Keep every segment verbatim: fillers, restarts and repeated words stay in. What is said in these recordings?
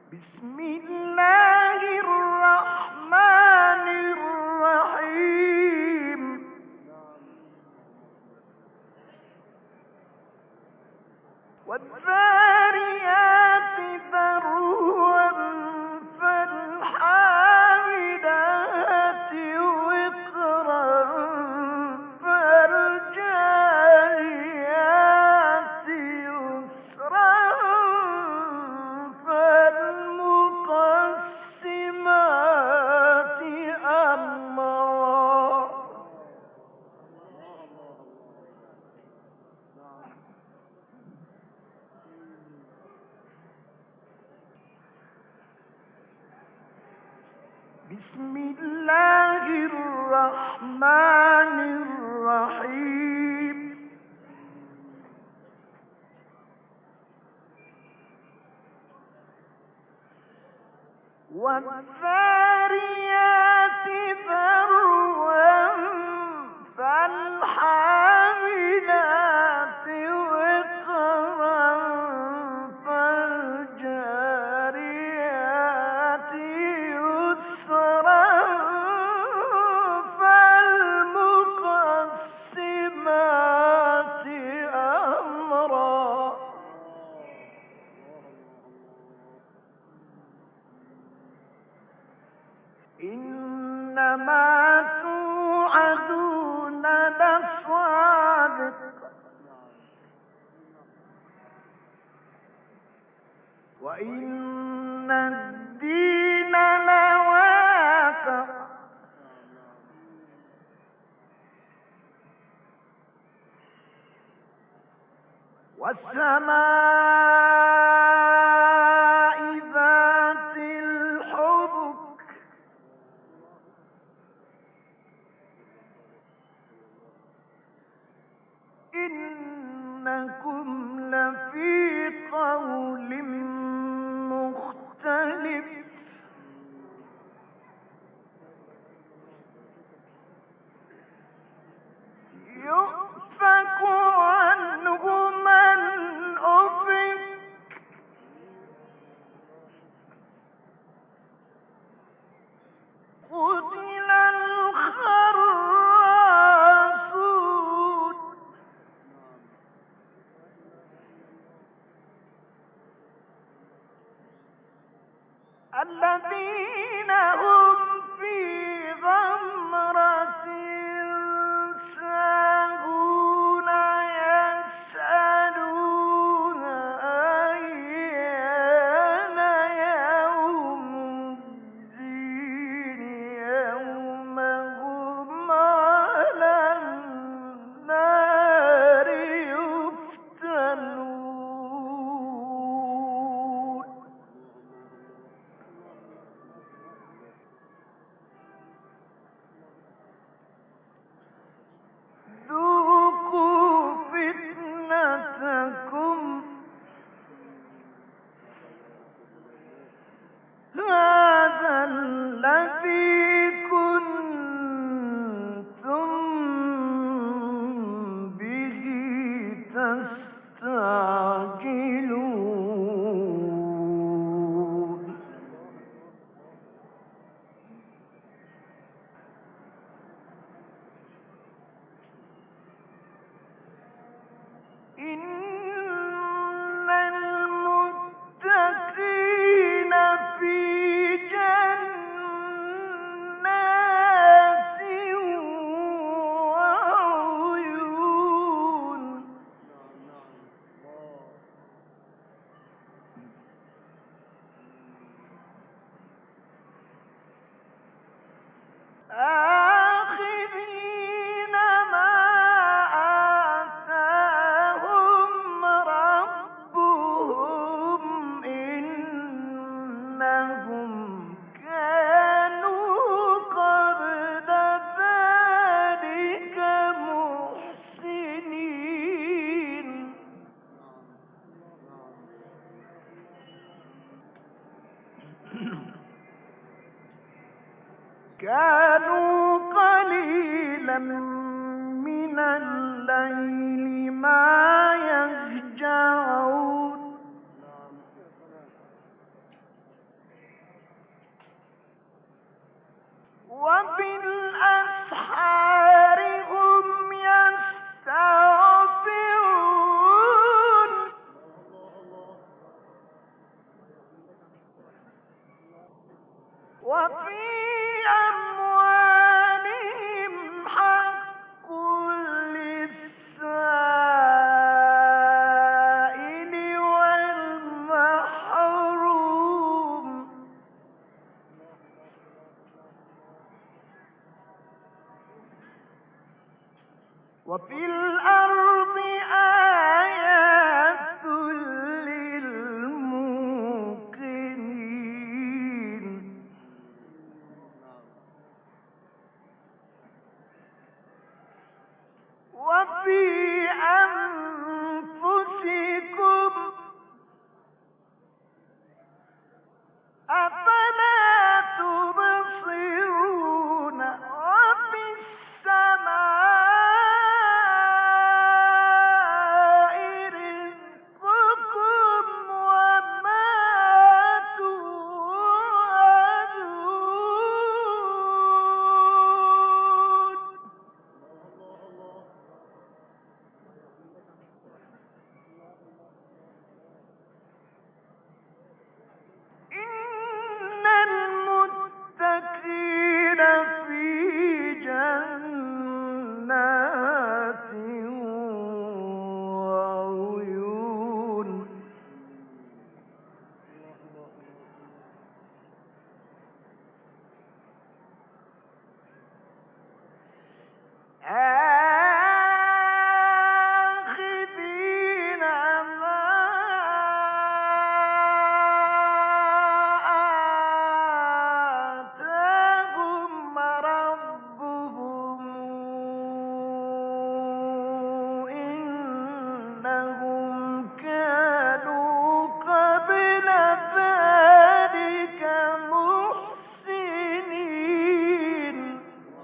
بسم الله الرحمن الرحيم. والذاريات ذروا فالحاملات وقرا فالجاريات يسرا فالمقسمات أمرا. بسم الله الرحمن الرحيم. والذاريات ذروا فالحاملات وقرا فالجاريات يسرا فالمقسمات أمرا. إنما توعدون لصادق وإن الدين لواقع. والسماء ذات الحبك إنكم لفي قول مختلف. يؤفك عنه من أفك قتل الخراصون الذين هم في غمرة ساهون يسألون أيان يوم الدين يوم هم على النار يفتنون. ذوقوا فتنتكم هذا الذي كنتم به تستعجلون. إن المتقين في جنات وعيون آخذين ما آتاهم ربهم إنهم كانوا قبل ذلك محسنين. كانوا قليلا من الليل ما يهجعون وفي أموالهم حق للسائل والمحروم وفي الأرض آيات للموقنين وفي أنفسكم أفلا تبصرون وفي السماء رزقكم وما توعدون إن المتقين في جنات وعيون آخذين ما آتاهم ربهم إنهم كانوا قبل ذلك محسنين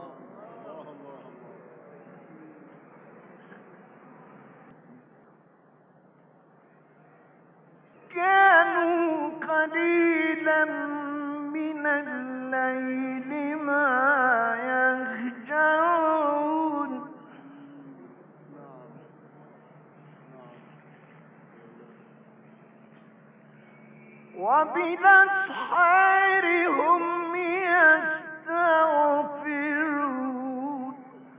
كانوا قليلا من الليل ما يهجعون وبالأسحار هم يستغفرون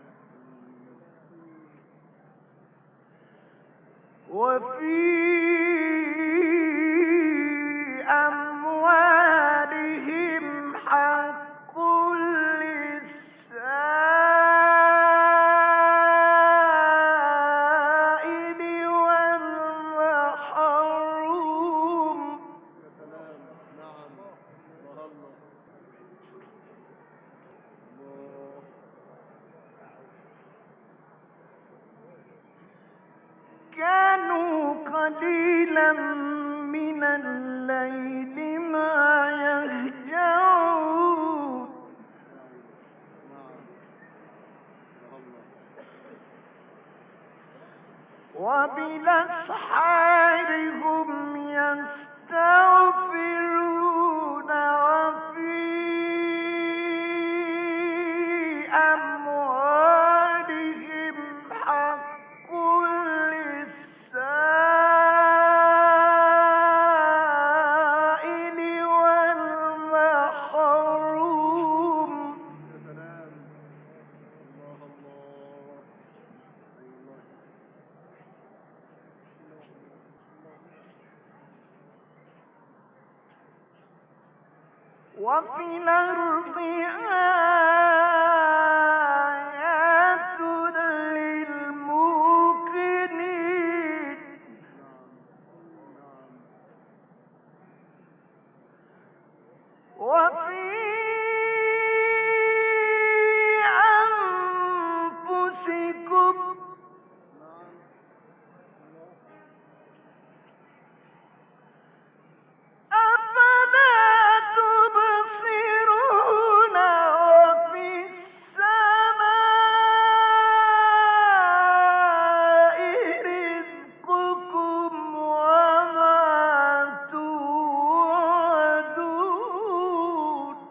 وفي أموالهم حق للسائل والمحروم كانوا قليلا من الليل ما يهجعون وبالأسحار هم يستغفرون وفي أموالهم حق للسائل والمحروم وفي الأرض آيات للموقنين وفي أنفسكم أفلا تبصرون وفي السماء رزقكم وما توعدون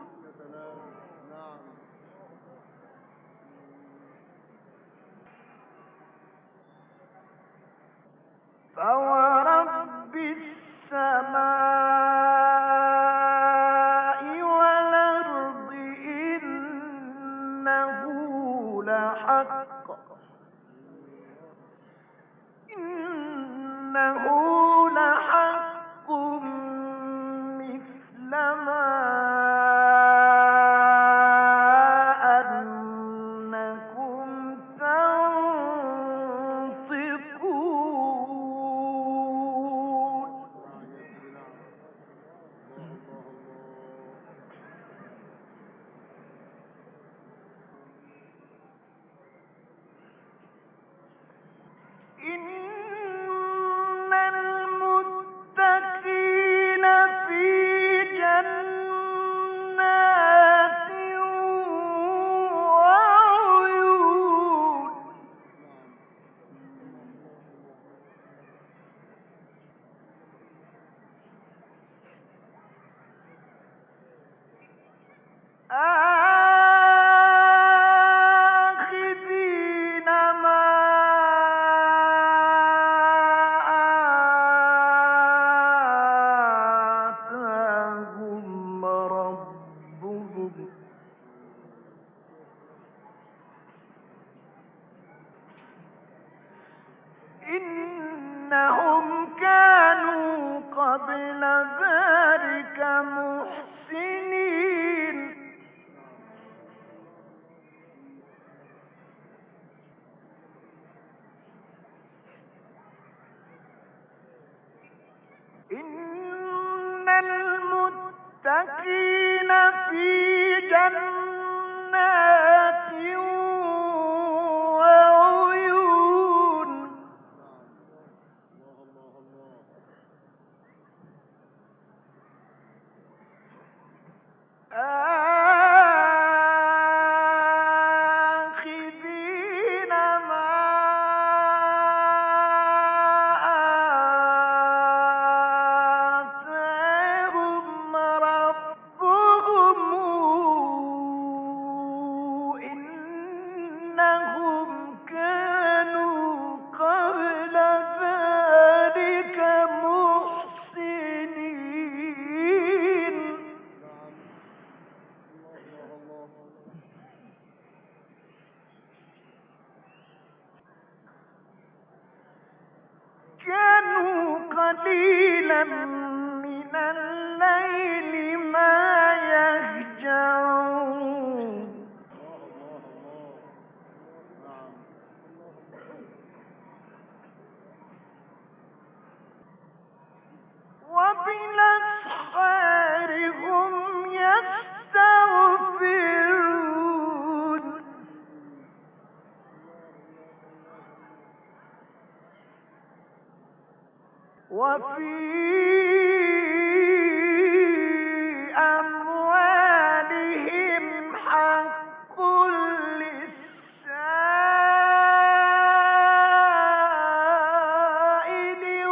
متكئين في جنات وعيون آخذين ما آتاهم ربهم إنهم كانوا قبل ذلك محسنين كانوا قليلا من الليل ما يهجعون وبالأسحار هم يستغفرون وفي أموالهم حق للسائل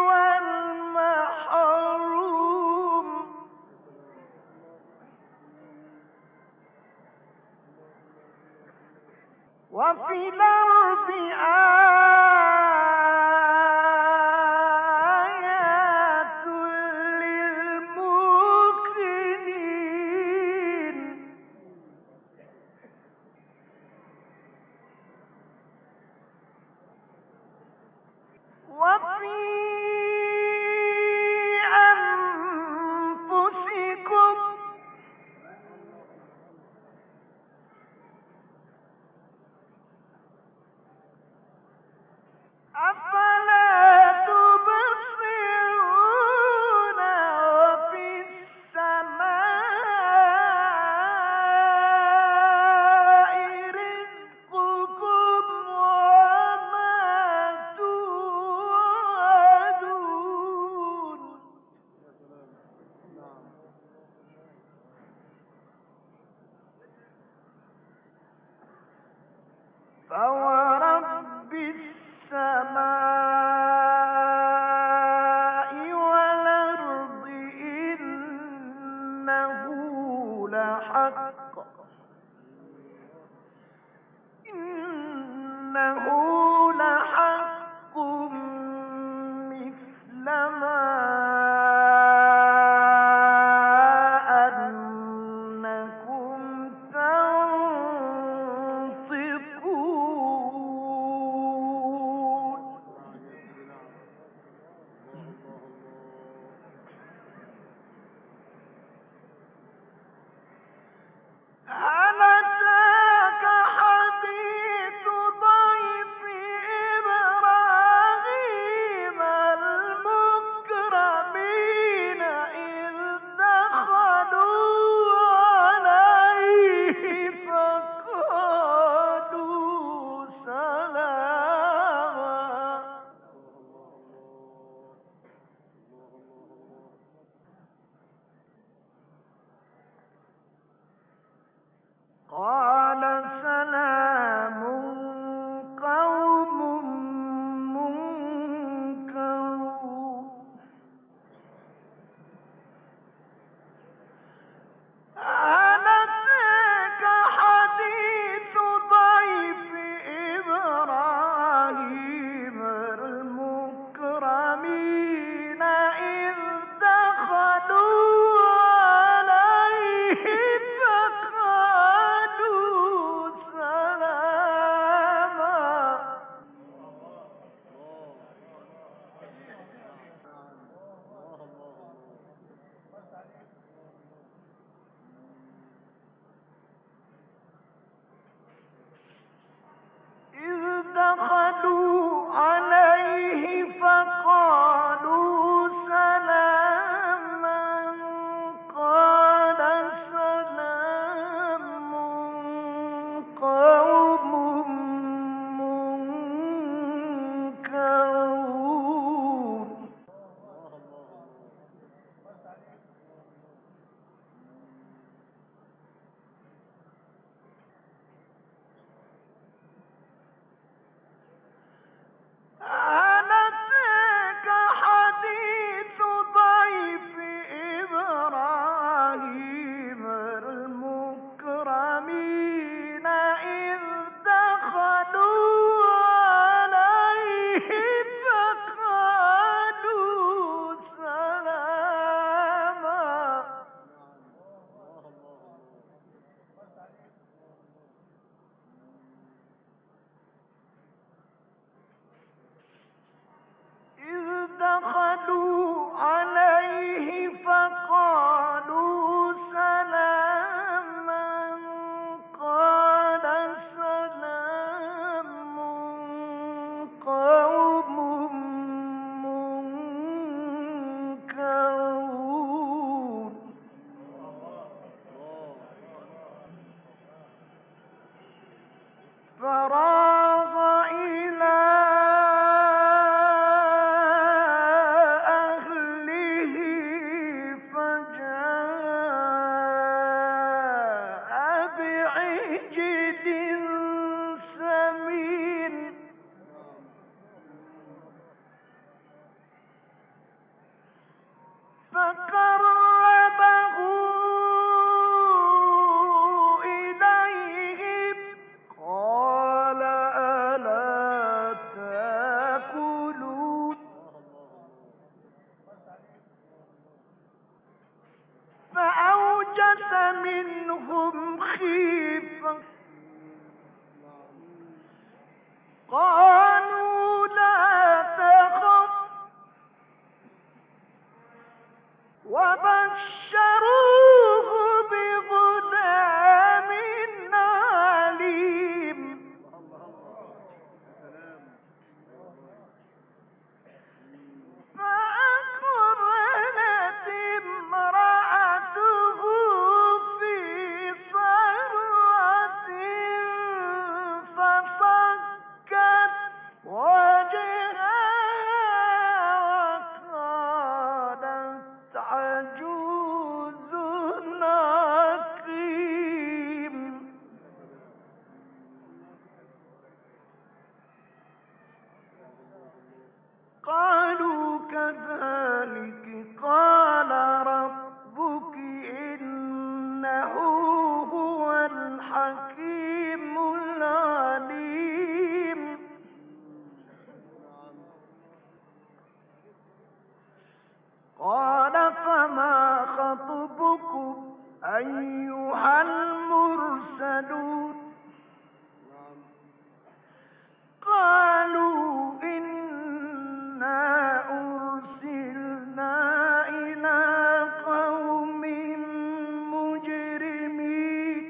والمحروم وفي الأرض آيات للموقنين وفي أنفسكم أفلا تبصرون وفي السماء رزقكم وما توعدون فورب السماء والأرض إنه لحق إنه لحق مثل ما أنكم تنطقون خيفة قالوا لا تخف وبشروه بغلام عليم فأقبلت امرأته في صرة فصكت وجهها وقالت عجوز عقيم قالوا كذلك قال ربك إنه هو الحكيم العليم قال فما خطبكم أيها المرسلون قالوا إنا أرسلنا إلى قوم مجرمين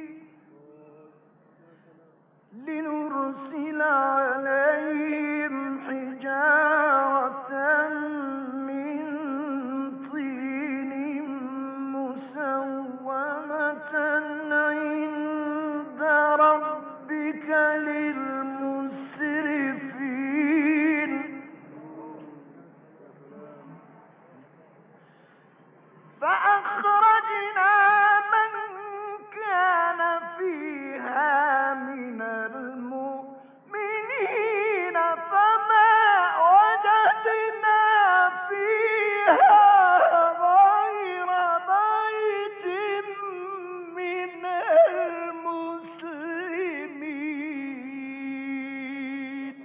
لنرسل عليهم حجارة من طين مسومة عند ربك للمسرفين فأخرجنا من كان فيها من المؤمنين فما وجدنا فيها غير بيت من المسلمين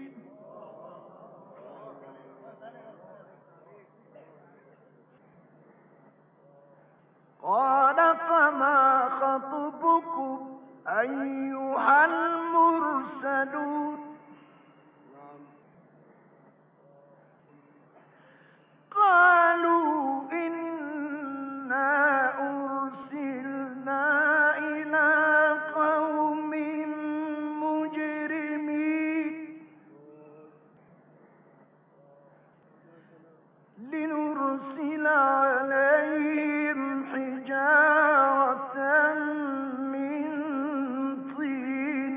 قال فما خطبكم أيها المرسلون قالوا إنا أرسلنا إلى قوم مجرمين لنرسل عليهم حجارة من طين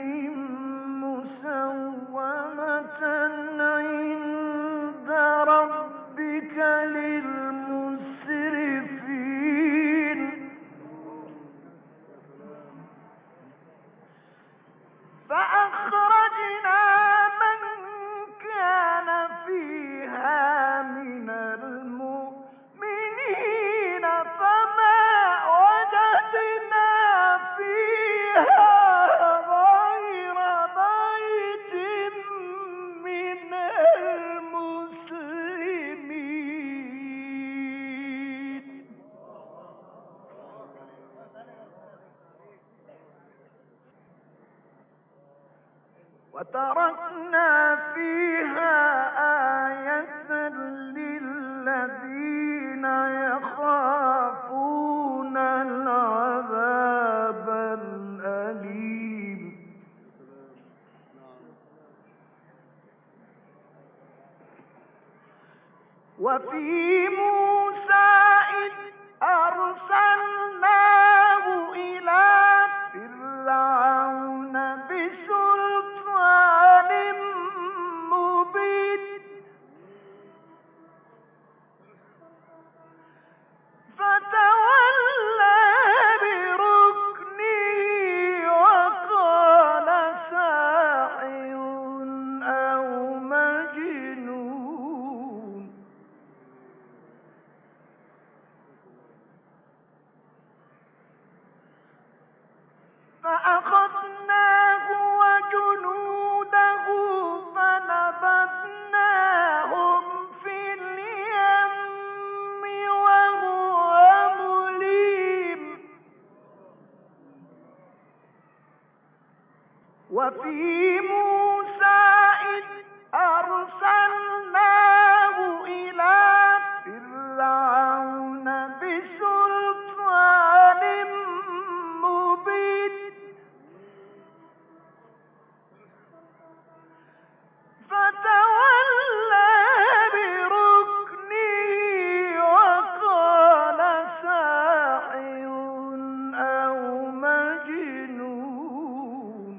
مسومة عند ربك للمسرفين فأخرجنا من كان فيها من المؤمنين فما وجدنا فيها غير بيت من المسلمين وتركنا فيها آية للذين يخافون العذاب الأليم وفي موسى إذ أرسلناه إلى فرعون بسلطان مبين فتولى بركنه وقال ساحر أو مجنون وفي موسى إذ أرسلناه إلى فرعون بسلطان مبين فتولى بركنه وقال ساحر أو مجنون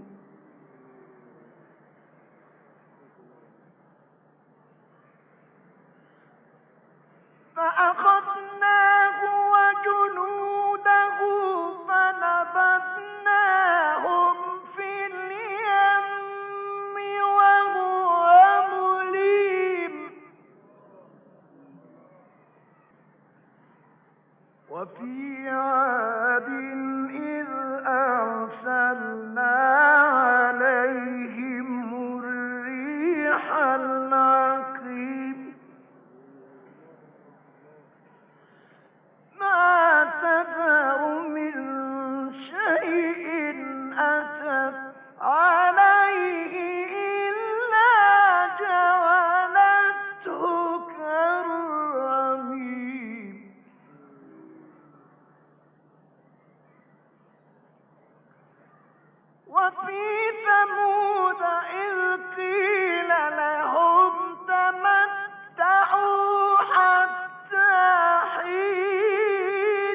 فأخذناه وجنوده فنبذناهم في اليم وهو مليم وفي عاد إذ أرسلنا عليهم الريح العقيم ما تذر من شيء أتت عليه إلا جعلته كالرميم وفي ثمود إذ قيل لهم تمتعوا حتى حين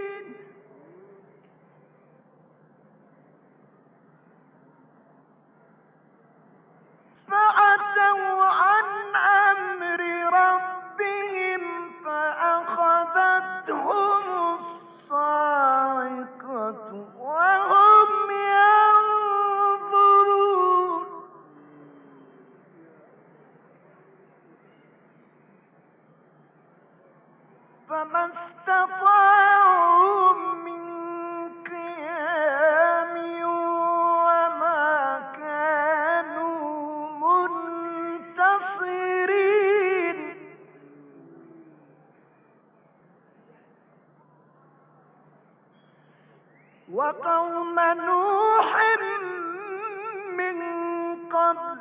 فعتوا عن أمر ربهم فأخذتهم الصاعقة وهم ينظرون فما استطاعوا من قيام وما كانوا منتصرين وقوم نوح من قبل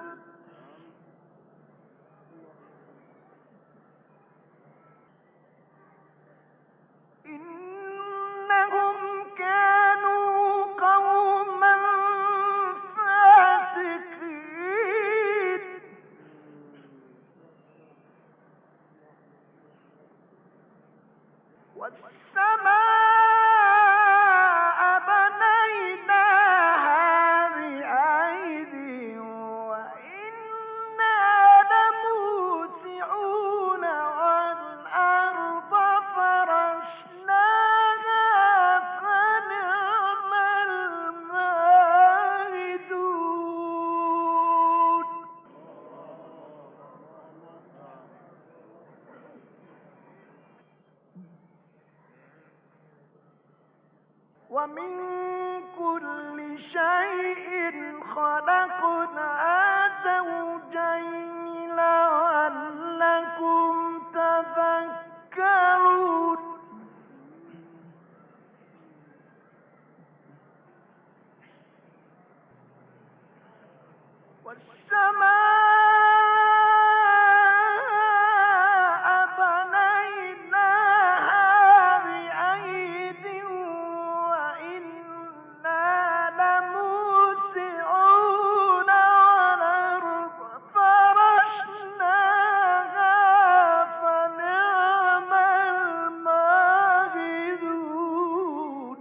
إنهم كانوا قوما فاسقين والسماء بنيناها بأيد وإنا لموسعون والأرض فرشناها فنعم الماهدون ومن كل شيء خلقنا زوجين لعلكم تذكرون والسماء بنيناها بأيد وإنا لموسعون والأرض فرشناها فنعم الماهدون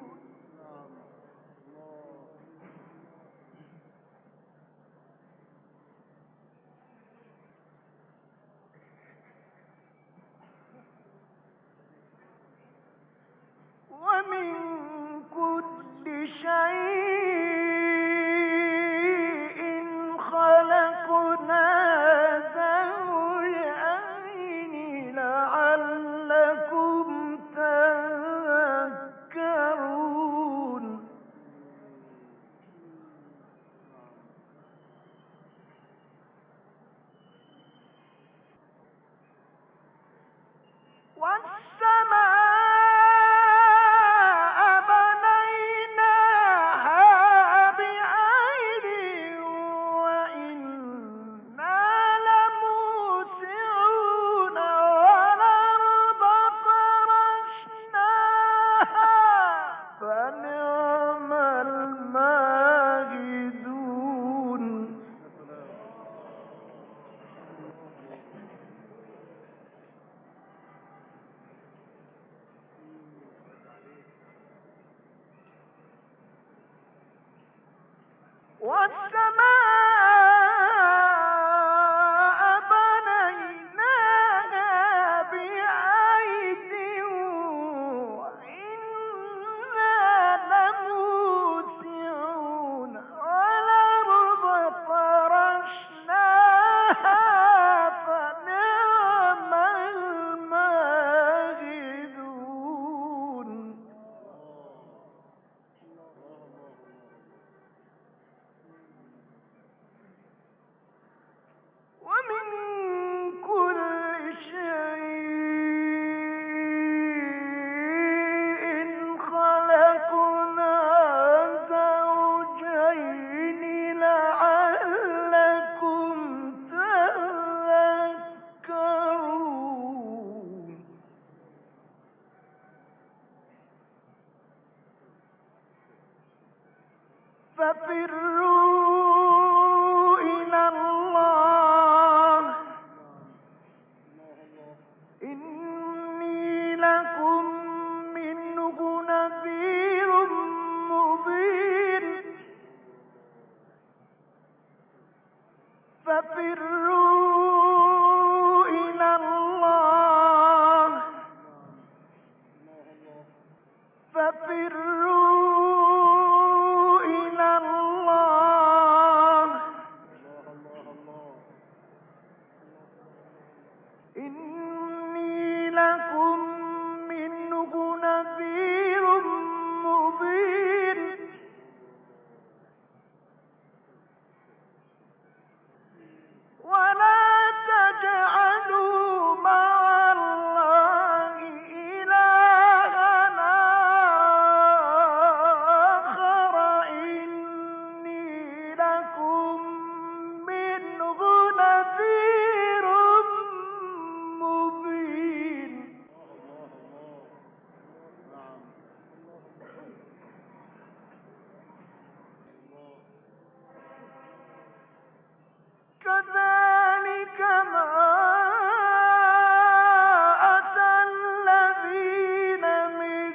والسماء بنيناها بأيد وإنا لموسعون والأرض فرشناها فنعم الماهدون ومن كل شيء خلقنا زوجين لعلكم تذكرون ففروا إلى الله إني لكم منه نذير مبين ففروا إلى الله ففروا إلى الله إني لكم منه نذير مبين ولا تجعلوا مع الله إلهًا آخر إني لكم منه نذير مبين كذلك ما أتى الذين من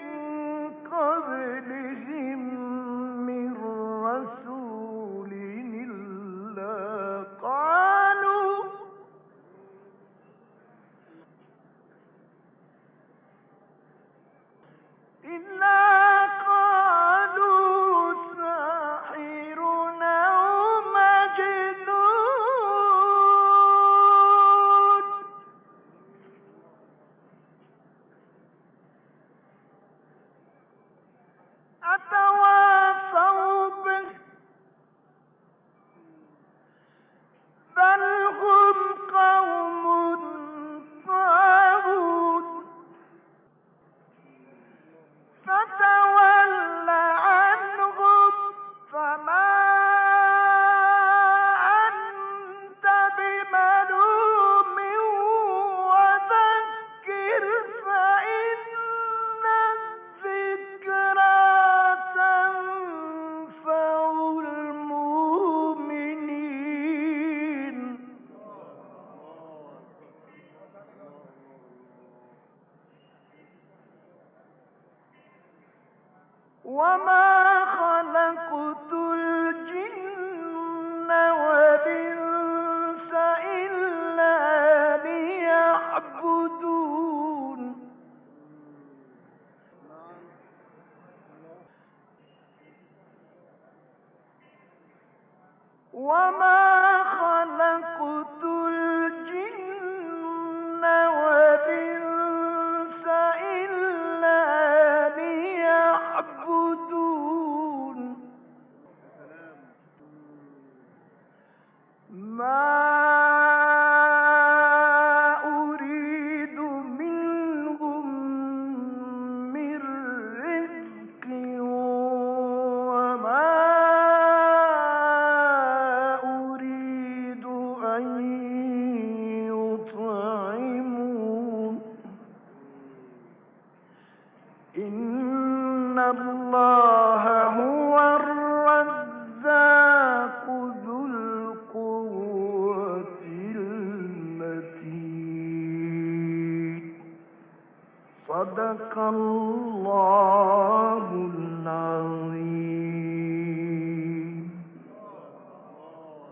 قبلهم من رسول إلا قالوا إلا قالوا ساحر أو مجنون أتواصوا به بل هم قوم طاغون فتول عنهم فما أنت بملوم وذكر فإن الذكرى تنفع المؤمنين وما خلقت الجن والإنس إلا ليعبدون وما خلقت الجن والإنس إلا ليعبدون ما أريد منهم من رزق وما أريد أن يطعمون إن الله هو الرزاق ذو القوة المتين صدق الله العظيم